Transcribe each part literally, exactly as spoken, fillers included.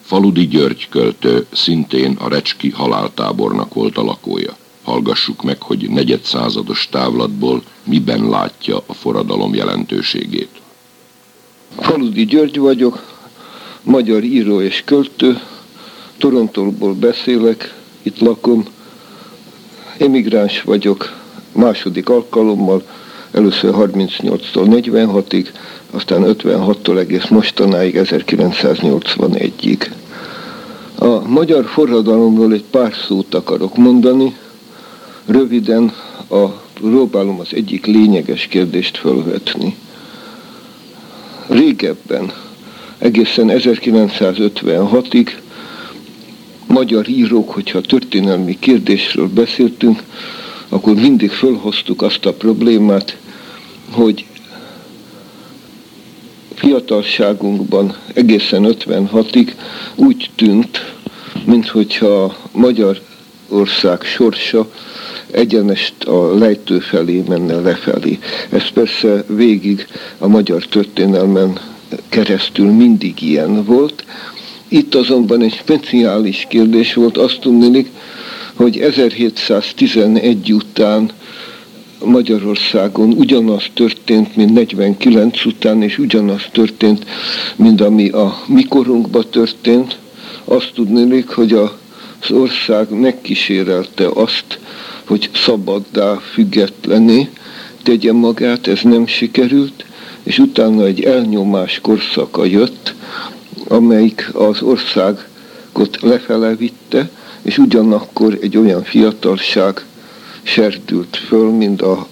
Faludi György költő szintén a recski haláltábornak volt a lakója. Hallgassuk meg, hogy negyedszázados távlatból miben látja a forradalom jelentőségét. Faludi György vagyok, magyar író és költő, Torontóból beszélek, itt lakom, emigráns vagyok második alkalommal, először harmincnyolctól negyvenhatig, aztán ötvenhattól egész mostanáig, ezerkilencszáznyolcvanegyig. A magyar forradalomról egy pár szót akarok mondani. Röviden a, próbálom az egyik lényeges kérdést felvetni. Régebben, egészen ezerkilencszázötvenhatig magyar írók, hogyha történelmi kérdésről beszéltünk, akkor mindig fölhoztuk azt a problémát, hogy fiatalságunkban egészen ötvenhatig úgy tűnt, minthogyha Magyarország sorsa egyenest a lejtő felé menne lefelé. Ez persze végig a magyar történelmen keresztül mindig ilyen volt. Itt azonban egy speciális kérdés volt, azt tudnék, hogy ezerhétszáztizenegy után Magyarországon ugyanaz történt, mint negyvenkilenc után, és ugyanaz történt, mint ami a mi korunkban történt. Azt tudnék, hogy az ország megkísérelte azt, hogy szabaddá, függetlené tegye magát, ez nem sikerült, és utána egy elnyomás korszaka jött, amelyik az országot lefele vitte, és ugyanakkor egy olyan fiatalság serdült föl, mint a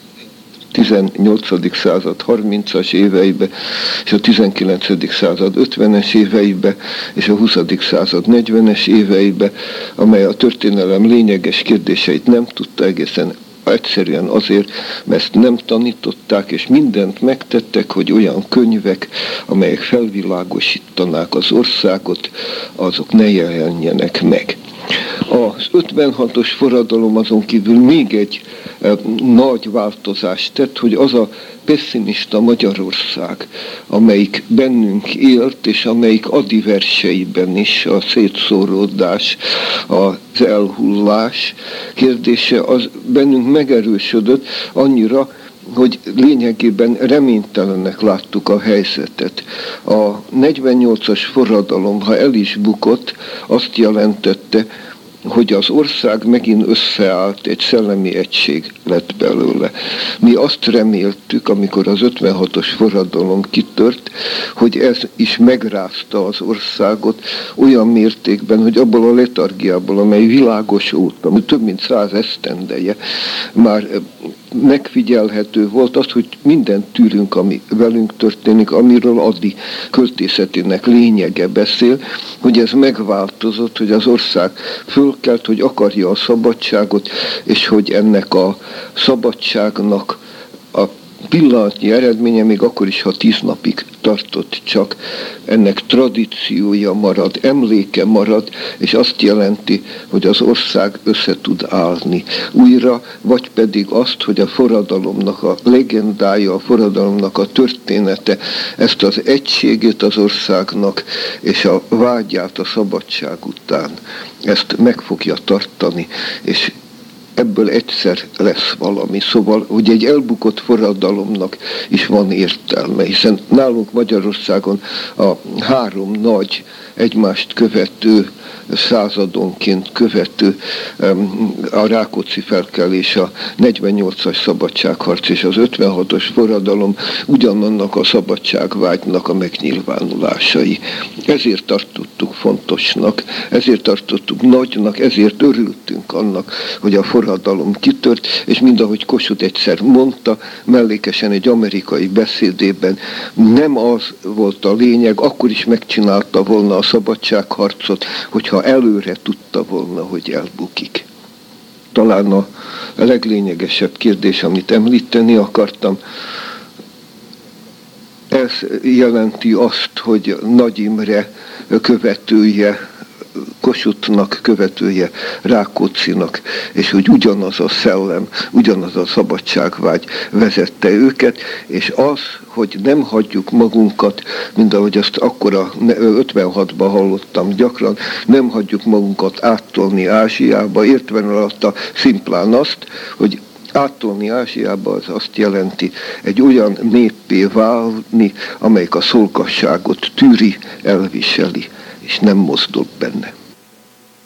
tizennyolcadik század harmincas éveibe, és a tizenkilencedik század ötvenes éveibe, és a huszadik század negyvenes éveibe, amely a történelem lényeges kérdéseit nem tudta egészen egyszerűen azért, mert ezt nem tanították, és mindent megtettek, hogy olyan könyvek, amelyek felvilágosítanák az országot, azok ne jelenjenek meg. Az ötvenhatos forradalom azon kívül még egy e, nagy változást tett, hogy az a pessimista Magyarország, amelyik bennünk élt, és amelyik adi verseiben is a szétszóródás, az elhullás kérdése, az bennünk megerősödött annyira, hogy lényegében reménytelenek láttuk a helyzetet. A negyvennyolcas forradalom, ha el is bukott, azt jelentette, hogy az ország megint összeállt, egy szellemi egység lett belőle. Mi azt reméltük, amikor az ötvenhatos forradalom kitört, hogy ez is megrázta az országot olyan mértékben, hogy abból a letargiából, amely világos óta, több mint száz esztendeje már megfigyelhető volt az, hogy mindent tűrünk, ami velünk történik, amiről Adi költészetének lényege beszél, hogy ez megváltozott, hogy az ország fölkelt, hogy akarja a szabadságot, és hogy ennek a szabadságnak a pillanatnyi eredménye, még akkor is, ha tíz napig tartott csak, ennek tradíciója marad, emléke marad, és azt jelenti, hogy az ország össze tud állni újra, vagy pedig azt, hogy a forradalomnak a legendája, a forradalomnak a története, ezt az egységét az országnak, és a vágyát a szabadság után, ezt meg fogja tartani, és ebből egyszer lesz valami. Szóval, hogy egy elbukott forradalomnak is van értelme, hiszen nálunk Magyarországon a három nagy egymást követő, századonként követő a Rákóczi felkelés, a negyvennyolcas szabadságharc és az ötvenhatos forradalom ugyanannak a szabadságvágynak a megnyilvánulásai. Ezért tartottuk fontosnak, ezért tartottuk nagynak, ezért örültünk annak, hogy a forradalom kitört, és mind ahogy Kossuth egyszer mondta, mellékesen egy amerikai beszédében, nem az volt a lényeg, akkor is megcsinálta volna a szabadságharcot, hogyha előre tudta volna, hogy elbukik. Talán a leglényegesebb kérdés, amit említeni akartam, ez jelenti azt, hogy Nagy Imre követője Kossuthnak követője, Rákóczinak, és hogy ugyanaz a szellem, ugyanaz a szabadságvágy vezette őket, és az, hogy nem hagyjuk magunkat, mint ahogy azt akkor a ötvenhatban hallottam gyakran, nem hagyjuk magunkat áttolni Ázsiába, értve alatta szimplán azt, hogy áttolni Ázsiába az azt jelenti egy olyan néppé válni, amelyik a szolgasságot tűri, elviseli, és nem mozdul benne.